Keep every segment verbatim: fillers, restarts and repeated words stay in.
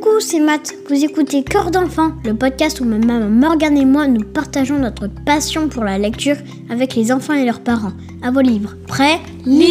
Coucou, c'est Matt. Vous écoutez Cœur d'enfant, le podcast où ma maman Morgane et moi nous partageons notre passion pour la lecture avec les enfants et leurs parents. À vos livres. Prêts ? Lisez !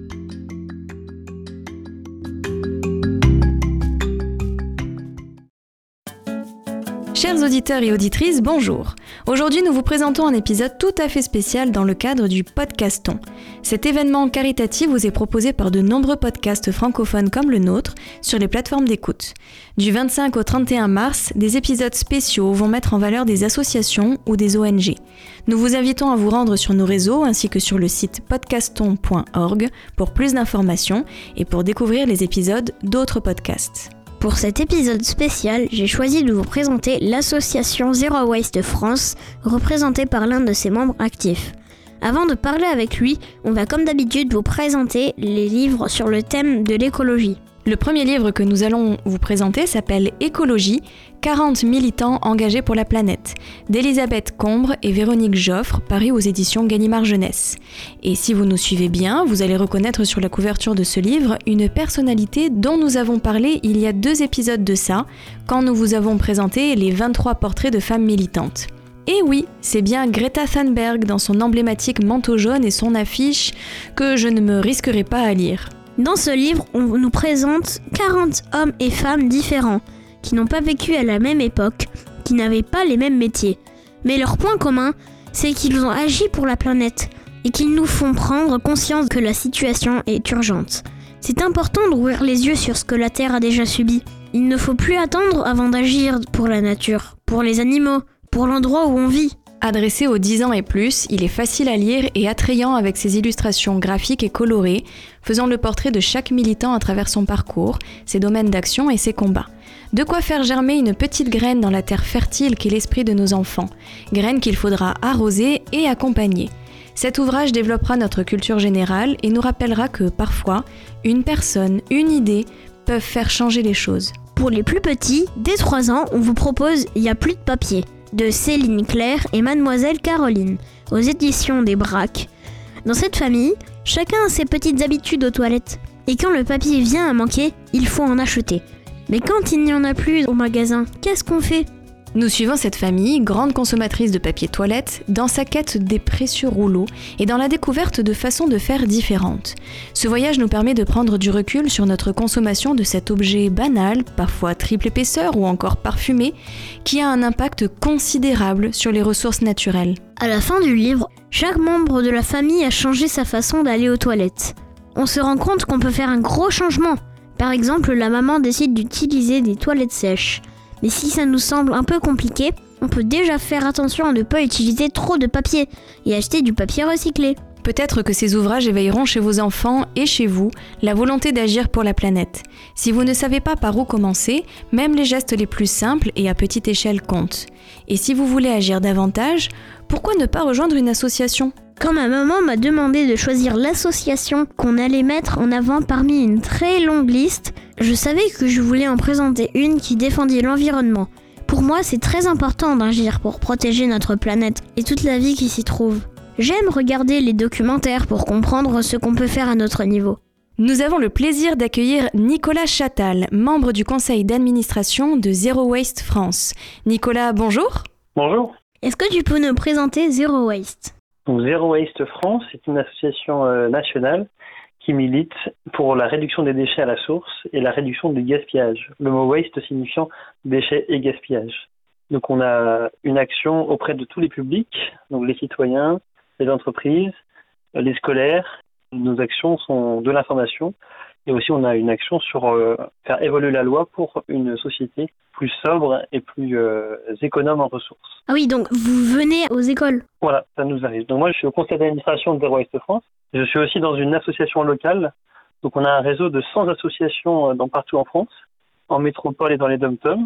Chers auditeurs et auditrices, bonjour. Aujourd'hui, nous vous présentons un épisode tout à fait spécial dans le cadre du Podcaston. Cet événement caritatif vous est proposé par de nombreux podcasts francophones comme le nôtre sur les plateformes d'écoute. Du vingt-cinq au trente et un mars, des épisodes spéciaux vont mettre en valeur des associations ou des O N G. Nous vous invitons à vous rendre sur nos réseaux ainsi que sur le site podcaston point org pour plus d'informations et pour découvrir les épisodes d'autres podcasts. Pour cet épisode spécial, j'ai choisi de vous présenter l'association Zero Waste France, représentée par l'un de ses membres actifs. Avant de parler avec lui, on va comme d'habitude vous présenter les livres sur le thème de l'écologie. Le premier livre que nous allons vous présenter s'appelle Écologie, quarante militants engagés pour la planète, d'Elisabeth Combre et Véronique Joffre, paru aux éditions Gallimard Jeunesse. Et si vous nous suivez bien, vous allez reconnaître sur la couverture de ce livre une personnalité dont nous avons parlé il y a deux épisodes de ça, quand nous vous avons présenté les vingt-trois portraits de femmes militantes. Et oui, c'est bien Greta Thunberg dans son emblématique manteau jaune et son affiche que je ne me risquerai pas à lire. Dans ce livre, on nous présente quarante hommes et femmes différents, qui n'ont pas vécu à la même époque, qui n'avaient pas les mêmes métiers. Mais leur point commun, c'est qu'ils ont agi pour la planète, et qu'ils nous font prendre conscience que la situation est urgente. C'est important d'ouvrir les yeux sur ce que la Terre a déjà subi. Il ne faut plus attendre avant d'agir pour la nature, pour les animaux, pour l'endroit où on vit. Adressé aux dix ans et plus, il est facile à lire et attrayant avec ses illustrations graphiques et colorées, faisant le portrait de chaque militant à travers son parcours, ses domaines d'action et ses combats. De quoi faire germer une petite graine dans la terre fertile qu'est l'esprit de nos enfants, graine qu'il faudra arroser et accompagner. Cet ouvrage développera notre culture générale et nous rappellera que, parfois, une personne, une idée peuvent faire changer les choses. Pour les plus petits, dès trois ans, on vous propose « Il n'y a plus de papier » de Céline Claire et Mademoiselle Caroline, aux éditions des Braques. Dans cette famille, chacun a ses petites habitudes aux toilettes. Et quand le papier vient à manquer, il faut en acheter. Mais quand il n'y en a plus au magasin, qu'est-ce qu'on fait ? Nous suivons cette famille, grande consommatrice de papier toilette, dans sa quête des précieux rouleaux et dans la découverte de façons de faire différentes. Ce voyage nous permet de prendre du recul sur notre consommation de cet objet banal, parfois triple épaisseur ou encore parfumé, qui a un impact considérable sur les ressources naturelles. À la fin du livre, chaque membre de la famille a changé sa façon d'aller aux toilettes. On se rend compte qu'on peut faire un gros changement. Par exemple, la maman décide d'utiliser des toilettes sèches. Mais si ça nous semble un peu compliqué, on peut déjà faire attention à ne pas utiliser trop de papier et acheter du papier recyclé. Peut-être que ces ouvrages éveilleront chez vos enfants et chez vous la volonté d'agir pour la planète. Si vous ne savez pas par où commencer, même les gestes les plus simples et à petite échelle comptent. Et si vous voulez agir davantage, pourquoi ne pas rejoindre une association ? Quand ma maman m'a demandé de choisir l'association qu'on allait mettre en avant parmi une très longue liste, je savais que je voulais en présenter une qui défendait l'environnement. Pour moi, c'est très important d'agir pour protéger notre planète et toute la vie qui s'y trouve. J'aime regarder les documentaires pour comprendre ce qu'on peut faire à notre niveau. Nous avons le plaisir d'accueillir Nicolas Chatal, membre du conseil d'administration de Zero Waste France. Nicolas, bonjour. Bonjour. Est-ce que tu peux nous présenter Zero Waste ? Donc, Zero Waste France est une association euh, nationale qui milite pour la réduction des déchets à la source et la réduction du gaspillage. Le mot waste signifiant déchets et gaspillage. Donc on a une action auprès de tous les publics, donc les citoyens, les entreprises, les scolaires. Nos actions sont de l'information et aussi on a une action sur euh, faire évoluer la loi pour une société plus sobre et plus euh, économe en ressources. Ah oui, donc vous venez aux écoles ? Voilà, ça nous arrive. Donc moi je suis au conseil d'administration de Zero Waste France. Je suis aussi dans une association locale. Donc on a un réseau de cent associations dans, partout en France, en métropole et dans les dom-toms.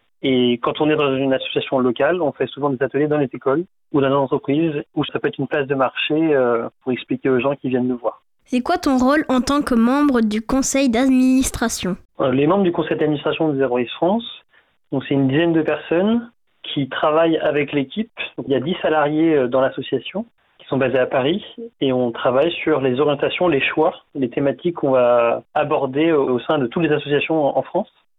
Et quand on est dans une association locale, on fait souvent des ateliers dans les écoles ou dans les entreprises, où ça peut être une place de marché euh, pour expliquer aux gens qui viennent nous voir. C'est quoi ton rôle en tant que membre du conseil d'administration ? Les membres du conseil d'administration de Zero Waste France, donc c'est une dizaine de personnes qui travaillent avec l'équipe. Donc, il y a dix salariés dans l'association qui sont basés à Paris et on travaille sur les orientations, les choix, les thématiques qu'on va aborder au sein de toutes les associations en France.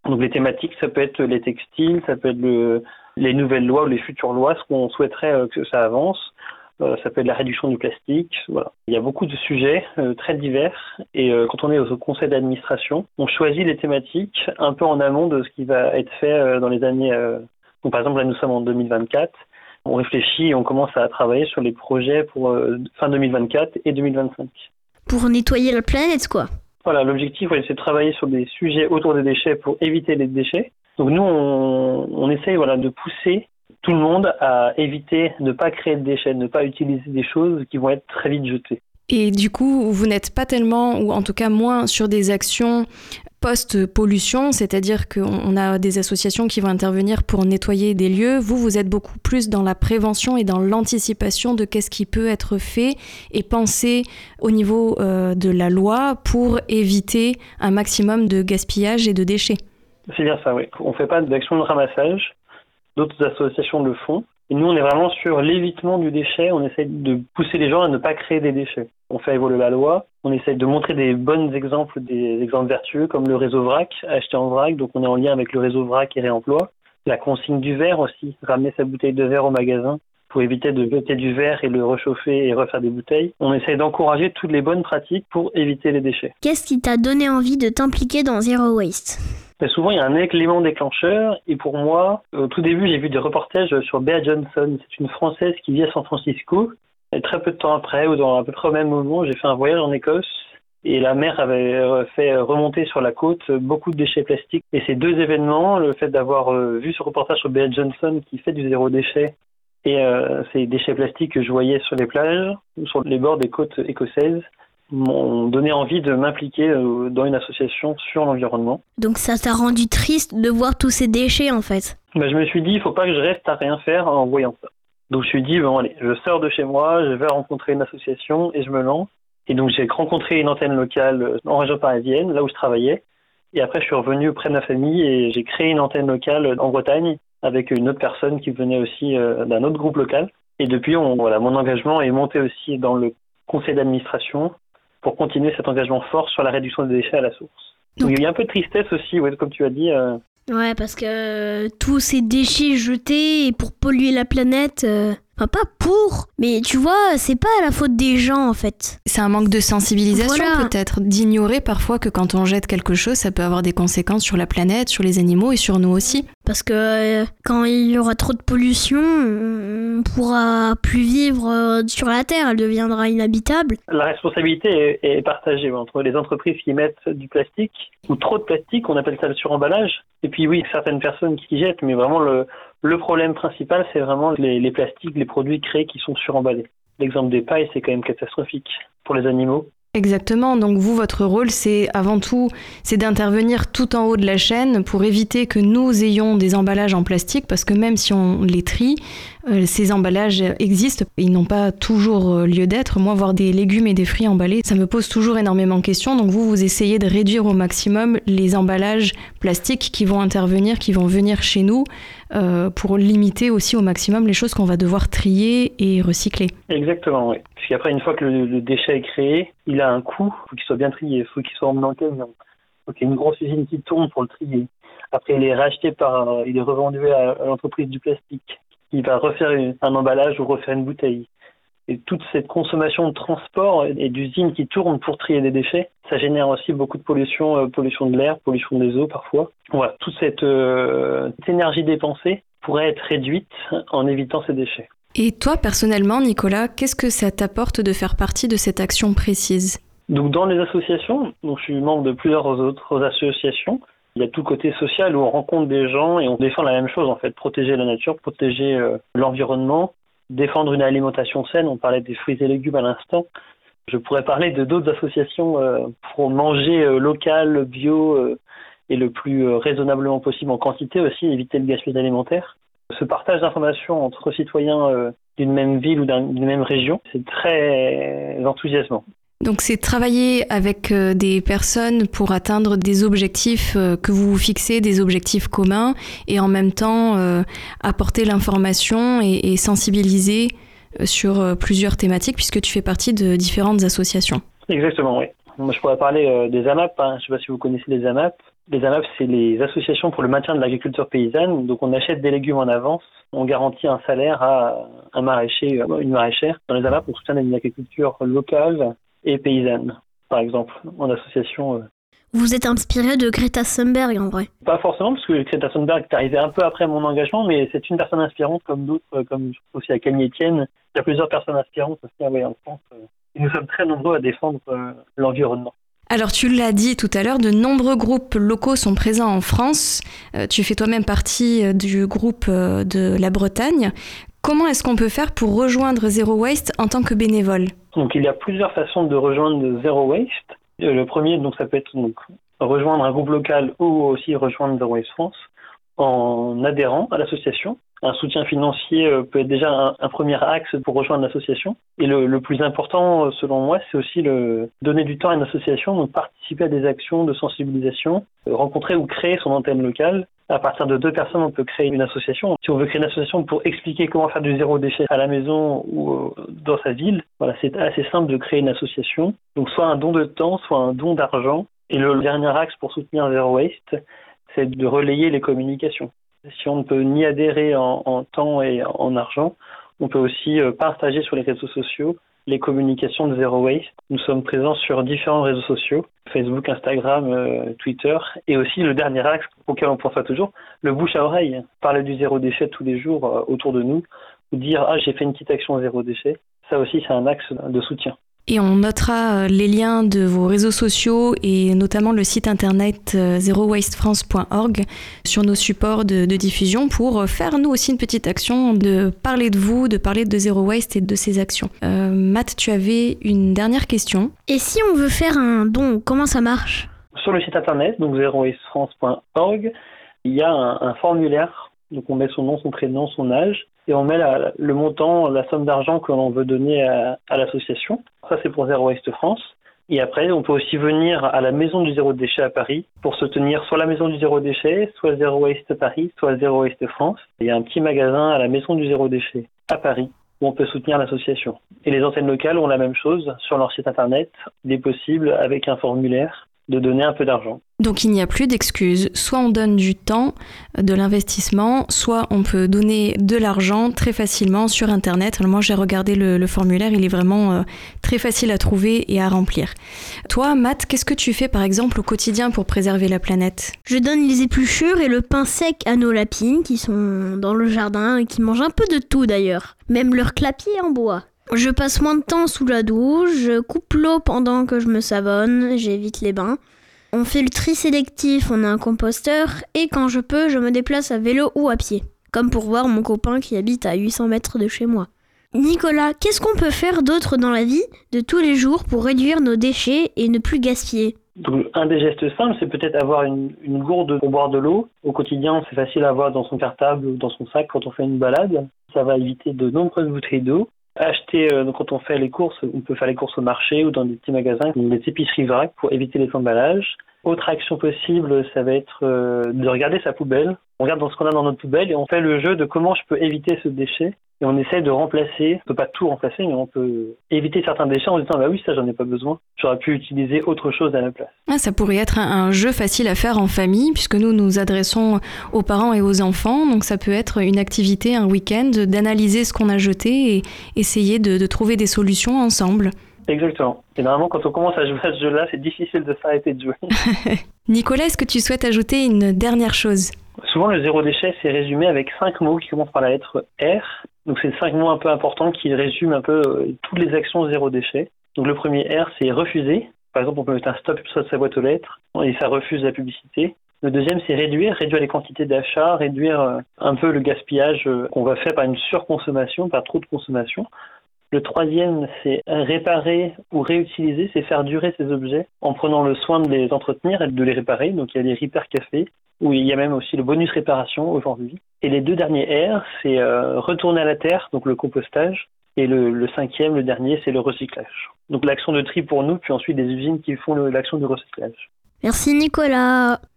Donc les thématiques, ça peut être les textiles, ça peut être le, les nouvelles lois ou les futures lois, ce qu'on souhaiterait que ça avance. Euh, ça peut être la réduction du plastique. Voilà. Il y a beaucoup de sujets euh, très divers et euh, quand on est au conseil d'administration, on choisit les thématiques un peu en amont de ce qui va être fait euh, dans les années. Euh, donc par exemple là nous sommes en deux mille vingt-quatre. On réfléchit et on commence à travailler sur les projets pour euh, fin deux mille vingt-quatre et deux mille vingt-cinq. Pour nettoyer la planète, quoi. Voilà, l'objectif, ouais, c'est de travailler sur des sujets autour des déchets pour éviter les déchets. Donc nous, on, on essaye voilà, de pousser tout le monde à éviter de ne pas créer de déchets, de ne pas utiliser des choses qui vont être très vite jetées. Et du coup, vous n'êtes pas tellement, ou en tout cas moins, sur des actions post-pollution, c'est-à-dire qu'on a des associations qui vont intervenir pour nettoyer des lieux. Vous, vous êtes beaucoup plus dans la prévention et dans l'anticipation de qu'est-ce qui peut être fait et penser au niveau euh, de la loi pour éviter un maximum de gaspillage et de déchets. C'est bien ça, oui. On ne fait pas d'action de ramassage. D'autres associations le font. Et nous, on est vraiment sur l'évitement du déchet. On essaie de pousser les gens à ne pas créer des déchets. On fait évoluer la loi. On essaie de montrer des bons exemples, des exemples vertueux, comme le réseau vrac, acheter en vrac. Donc, on est en lien avec le réseau vrac et réemploi. La consigne du verre aussi, ramener sa bouteille de verre au magasin pour éviter de jeter du verre et le réchauffer et refaire des bouteilles. On essaie d'encourager toutes les bonnes pratiques pour éviter les déchets. Qu'est-ce qui t'a donné envie de t'impliquer dans Zero Waste ? Mais souvent, il y a un élément déclencheur. Et pour moi, au tout début, j'ai vu des reportages sur Bea Johnson. C'est une Française qui vit à San Francisco. Et très peu de temps après, ou dans à peu près au même moment, j'ai fait un voyage en Écosse. Et la mer avait fait remonter sur la côte beaucoup de déchets plastiques. Et ces deux événements, le fait d'avoir vu ce reportage sur Bea Johnson qui fait du zéro déchet, et euh, ces déchets plastiques que je voyais sur les plages, sur les bords des côtes écossaises, m'ont donné envie de m'impliquer euh, dans une association sur l'environnement. Donc ça t'a rendu triste de voir tous ces déchets en fait ? Ben, je me suis dit, il ne faut pas que je reste à rien faire en voyant ça. Donc je me suis dit, bon allez, je sors de chez moi, je vais rencontrer une association et je me lance. Et donc j'ai rencontré une antenne locale en région parisienne, là où je travaillais. Et après je suis revenu auprès de ma famille et j'ai créé une antenne locale en Bretagne avec une autre personne qui venait aussi euh, d'un autre groupe local. Et depuis, on, voilà, mon engagement est monté aussi dans le conseil d'administration pour continuer cet engagement fort sur la réduction des déchets à la source. Donc, Donc il y a un peu de tristesse aussi, ouais, comme tu as dit. Euh... Ouais, parce que euh, tous ces déchets jetés pour polluer la planète... Euh... Enfin, pas pour, mais tu vois, c'est pas à la faute des gens en fait. C'est un manque de sensibilisation voilà. Peut-être, d'ignorer parfois que quand on jette quelque chose, ça peut avoir des conséquences sur la planète, sur les animaux et sur nous aussi. Parce que euh, quand il y aura trop de pollution, on pourra plus vivre euh, sur la Terre, elle deviendra inhabitable. La responsabilité est, est partagée entre les entreprises qui mettent du plastique, ou trop de plastique, on appelle ça le suremballage, et puis oui, certaines personnes qui jettent, mais vraiment le... Le problème principal, c'est vraiment les, les plastiques, les produits créés qui sont suremballés. L'exemple des pailles, c'est quand même catastrophique pour les animaux. Exactement, donc vous, votre rôle, c'est avant tout, c'est d'intervenir tout en haut de la chaîne pour éviter que nous ayons des emballages en plastique, parce que même si on les trie, euh, ces emballages existent, ils n'ont pas toujours lieu d'être. Moi, voir des légumes et des fruits emballés, ça me pose toujours énormément de questions, donc vous, vous essayez de réduire au maximum les emballages plastiques qui vont intervenir, qui vont venir chez nous, euh, pour limiter aussi au maximum les choses qu'on va devoir trier et recycler. Exactement, oui. Parce qu'après, une fois que le, le déchet est créé, il a un coût, il faut qu'il soit bien trié, il faut qu'il soit emmené en camion. Il faut qu'il y ait une grosse usine qui tourne pour le trier. Après, il est racheté par, il est revendu à, à l'entreprise du plastique. Il va refaire une, un emballage ou refaire une bouteille. Et toute cette consommation de transport et d'usines qui tournent pour trier des déchets, ça génère aussi beaucoup de pollution, euh, pollution de l'air, pollution des eaux parfois. Voilà, toute cette, euh, cette énergie dépensée pourrait être réduite en évitant ces déchets. Et toi, personnellement, Nicolas, qu'est-ce que ça t'apporte de faire partie de cette action précise ? Donc, dans les associations, donc je suis membre de plusieurs autres associations. Il y a tout le côté social où on rencontre des gens et on défend la même chose, en fait. Protéger la nature, protéger euh, l'environnement, défendre une alimentation saine. On parlait des fruits et légumes à l'instant. Je pourrais parler de d'autres associations euh, pour manger euh, local, bio euh, et le plus euh, raisonnablement possible en quantité aussi, éviter le gaspillage alimentaire. Ce partage d'informations entre citoyens euh, d'une même ville ou d'un, d'une même région, c'est très enthousiasmant. Donc c'est travailler avec euh, des personnes pour atteindre des objectifs euh, que vous vous fixez, des objectifs communs, et en même temps euh, apporter l'information et, et sensibiliser euh, sur euh, plusieurs thématiques, puisque tu fais partie de différentes associations. Exactement, oui. Moi, je pourrais parler euh, des A M A P. Hein. Je ne sais pas si vous connaissez les A M A P. Les A M A P, c'est les associations pour le maintien de l'agriculture paysanne. Donc, on achète des légumes en avance. On garantit un salaire à un maraîcher, une maraîchère. Dans les A M A P, on soutient une agriculture locale et paysanne, par exemple, en association. Vous êtes inspiré de Greta Thunberg, en vrai? Pas forcément, parce que Greta Thunberg est arrivée un peu après mon engagement, mais c'est une personne inspirante comme d'autres, comme aussi à Camille Etienne. Il y a plusieurs personnes inspirantes aussi ouais, en France. Et nous sommes très nombreux à défendre euh, l'environnement. Alors tu l'as dit tout à l'heure, de nombreux groupes locaux sont présents en France. Euh, tu fais toi-même partie du groupe euh, de la Bretagne. Comment est-ce qu'on peut faire pour rejoindre Zero Waste en tant que bénévole? Donc il y a plusieurs façons de rejoindre Zero Waste. Le premier, donc, ça peut être donc, rejoindre un groupe local ou aussi rejoindre Zero Waste France en adhérant à l'association. Un soutien financier peut être déjà un, un premier axe pour rejoindre l'association. Et le, le plus important, selon moi, c'est aussi le donner du temps à une association, donc participer à des actions de sensibilisation, rencontrer ou créer son antenne locale. À partir de deux personnes, on peut créer une association. Si on veut créer une association pour expliquer comment faire du zéro déchet à la maison ou dans sa ville, voilà, c'est assez simple de créer une association. Donc soit un don de temps, soit un don d'argent. Et le dernier axe pour soutenir Zero Waste, c'est de relayer les communications. Si on ne peut ni adhérer en, en temps et en argent, on peut aussi partager sur les réseaux sociaux les communications de Zero Waste. Nous sommes présents sur différents réseaux sociaux, Facebook, Instagram, euh, Twitter, et aussi le dernier axe auquel on pensera toujours, le bouche à oreille. Parler du zéro déchet tous les jours euh, autour de nous, ou dire « Ah, j'ai fait une petite action zéro déchet », ça aussi c'est un axe de soutien. Et on notera les liens de vos réseaux sociaux et notamment le site internet zero waste france point org sur nos supports de, de diffusion pour faire nous aussi une petite action de parler de vous, de parler de Zero Waste et de ses actions. Euh, Matt, tu avais une dernière question. Et si on veut faire un don, comment ça marche? Sur le site internet, donc zero waste france point org, il y a un, un formulaire. Donc on met son nom, son prénom, son âge, et on met la, le montant, la somme d'argent que l'on veut donner à, à l'association. Ça c'est pour Zero Waste France. Et après, on peut aussi venir à la Maison du Zéro Déchet à Paris pour soutenir soit la Maison du Zéro Déchet, soit Zero Waste Paris, soit Zero Waste France. Il y a un petit magasin à la Maison du Zéro Déchet à Paris où on peut soutenir l'association. Et les antennes locales ont la même chose sur leur site internet. Il est possible, avec un formulaire, de donner un peu d'argent. Donc il n'y a plus d'excuses. Soit on donne du temps, de l'investissement, soit on peut donner de l'argent très facilement sur Internet. Alors moi j'ai regardé le, le formulaire, il est vraiment euh, très facile à trouver et à remplir. Toi, Matt, qu'est-ce que tu fais par exemple au quotidien pour préserver la planète? Je donne les épluchures et le pain sec à nos lapines qui sont dans le jardin et qui mangent un peu de tout d'ailleurs. Même leur clapier en bois. Je passe moins de temps sous la douche, je coupe l'eau pendant que je me savonne, j'évite les bains. On fait le tri sélectif, on a un composteur, et quand je peux, je me déplace à vélo ou à pied. Comme pour voir mon copain qui habite à huit cents mètres de chez moi. Nicolas, qu'est-ce qu'on peut faire d'autre dans la vie de tous les jours pour réduire nos déchets et ne plus gaspiller? Donc, un des gestes simples, c'est peut-être avoir une, une gourde pour boire de l'eau. Au quotidien, c'est facile à avoir dans son cartable ou dans son sac quand on fait une balade. Ça va éviter de nombreuses bouteilles d'eau. Acheter, euh, quand on fait les courses, on peut faire les courses au marché ou dans des petits magasins, des épiceries vrac pour éviter les emballages. Autre action possible, ça va être euh, de regarder sa poubelle. On regarde dans ce qu'on a dans notre poubelle et on fait le jeu de comment je peux éviter ce déchet. Et on essaie de remplacer, on peut pas tout remplacer, mais on peut éviter certains déchets en se disant bah oui, ça j'en ai pas besoin. J'aurais pu utiliser autre chose à la place. Ah, ça pourrait être un, un jeu facile à faire en famille, puisque nous nous adressons aux parents et aux enfants. Donc ça peut être une activité, un week-end, d'analyser ce qu'on a jeté et essayer de, de trouver des solutions ensemble. Exactement. Et normalement, quand on commence à jouer à ce jeu-là, c'est difficile de s'arrêter de jouer. Nicolas, est-ce que tu souhaites ajouter une dernière chose? Souvent, le zéro déchet, c'est résumé avec cinq mots qui commencent par la lettre R. Donc, c'est cinq mots un peu importants qui résument un peu euh, toutes les actions zéro déchet. Donc, le premier R, c'est refuser. Par exemple, on peut mettre un stop sur sa boîte aux lettres et ça refuse la publicité. Le deuxième, c'est réduire, réduire les quantités d'achat, réduire euh, un peu le gaspillage euh, qu'on va faire par une surconsommation, par trop de consommation. Le troisième, c'est réparer ou réutiliser, c'est faire durer ces objets en prenant le soin de les entretenir et de les réparer. Donc il y a les Repair Café, où il y a même aussi le bonus réparation aujourd'hui. Et les deux derniers R, c'est euh, retourner à la terre, donc le compostage. Et le, le cinquième, le dernier, c'est le recyclage. Donc l'action de tri pour nous, puis ensuite des usines qui font le, l'action du recyclage. Merci Nicolas.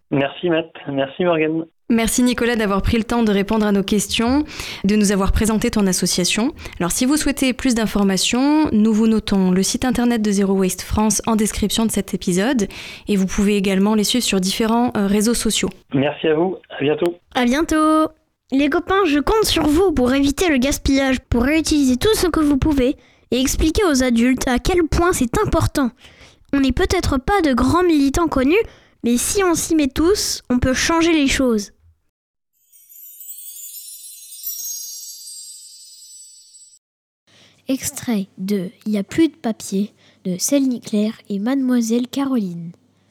Merci Matt, merci Morgane. Merci Nicolas d'avoir pris le temps de répondre à nos questions, de nous avoir présenté ton association. Alors si vous souhaitez plus d'informations, nous vous notons le site internet de Zero Waste France en description de cet épisode et vous pouvez également les suivre sur différents euh, réseaux sociaux. Merci à vous, à bientôt. À bientôt. Les copains, je compte sur vous pour éviter le gaspillage, pour réutiliser tout ce que vous pouvez et expliquer aux adultes à quel point c'est important. On n'est peut-être pas de grands militants connus, mais si on s'y met tous, on peut changer les choses. Extrait de « Il n'y a plus de papier » de Céline Claire et Mademoiselle Caroline.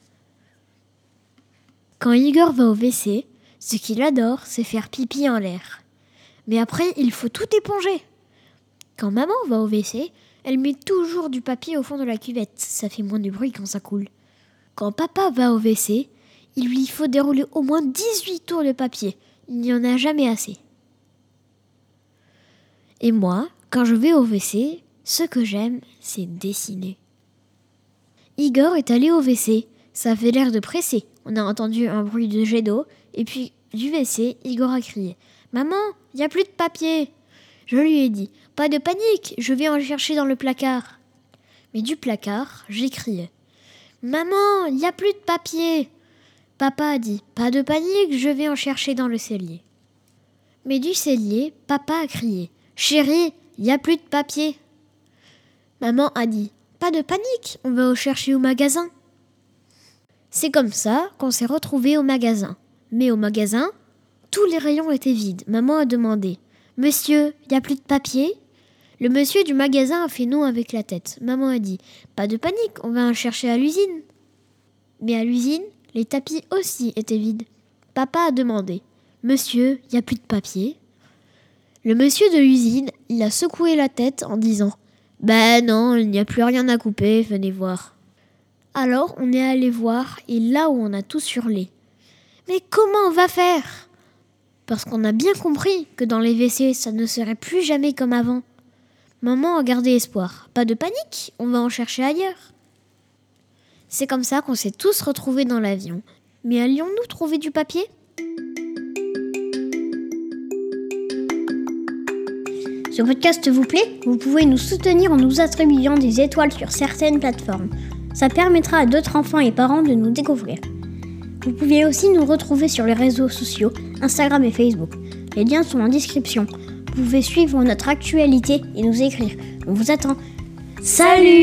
Quand Igor va au W C, ce qu'il adore, c'est faire pipi en l'air. Mais après, il faut tout éponger. Quand maman va au W C, elle met toujours du papier au fond de la cuvette. Ça fait moins de bruit quand ça coule. Quand papa va au W C, il lui faut dérouler au moins dix-huit tours de papier. Il n'y en a jamais assez. Et moi, quand je vais au W C, ce que j'aime, c'est dessiner. Igor est allé au W C. Ça avait l'air de presser. On a entendu un bruit de jet d'eau. Et puis, du W C, Igor a crié « Maman, il n'y a plus de papier !» Je lui ai dit « Pas de panique, je vais en chercher dans le placard. » Mais du placard, j'ai crié « Maman, il n'y a plus de papier !» Papa a dit « Pas de panique, je vais en chercher dans le cellier. » Mais du cellier, papa a crié « Chérie, il n'y a plus de papier. » Maman a dit « Pas de panique, on va au chercher au magasin. » C'est comme ça qu'on s'est retrouvés au magasin. Mais au magasin, tous les rayons étaient vides. Maman a demandé « Monsieur, il n'y a plus de papier ?» Le monsieur du magasin a fait non avec la tête. Maman a dit « Pas de panique, on va en chercher à l'usine. » Mais à l'usine, les tapis aussi étaient vides. Papa a demandé « Monsieur, il n'y a plus de papier ?» Le monsieur de l'usine, il a secoué la tête en disant « Ben non, il n'y a plus rien à couper, venez voir. » Alors on est allé voir et là où on a tous hurlé. Mais comment on va faire ? Parce qu'on a bien compris que dans les W C, ça ne serait plus jamais comme avant. Maman a gardé espoir. Pas de panique, on va en chercher ailleurs. C'est comme ça qu'on s'est tous retrouvés dans l'avion. Mais allions-nous trouver du papier ? Ce podcast vous plaît ? Vous pouvez nous soutenir en nous attribuant des étoiles sur certaines plateformes. Ça permettra à d'autres enfants et parents de nous découvrir. Vous pouvez aussi nous retrouver sur les réseaux sociaux, Instagram et Facebook. Les liens sont en description. Vous pouvez suivre notre actualité et nous écrire. On vous attend. Salut !